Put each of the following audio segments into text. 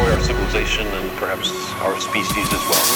destroy our civilization and perhaps our species as well.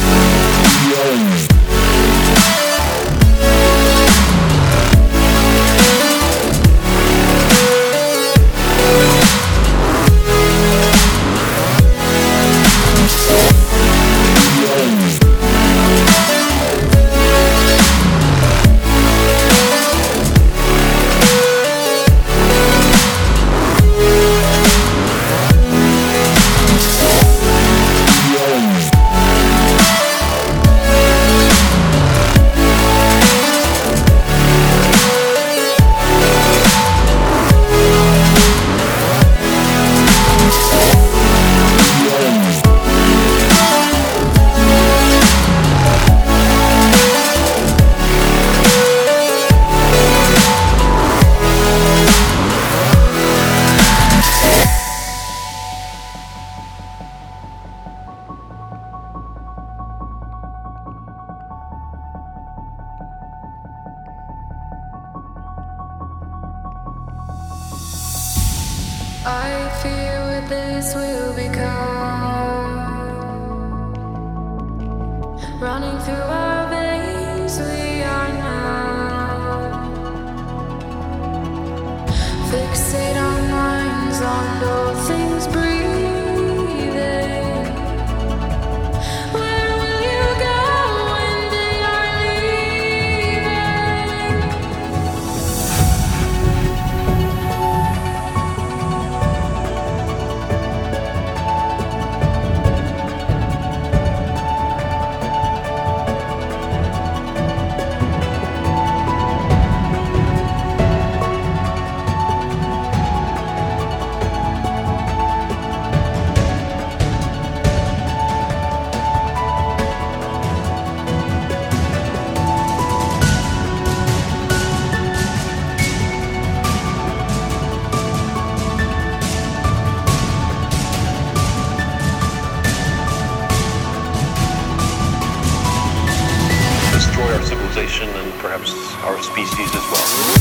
I fear what this will become. Running through our veins, we are now. Fixate our minds on all things breathing. Where will you go when they are leaving? Destroy our civilization and perhaps our species as well.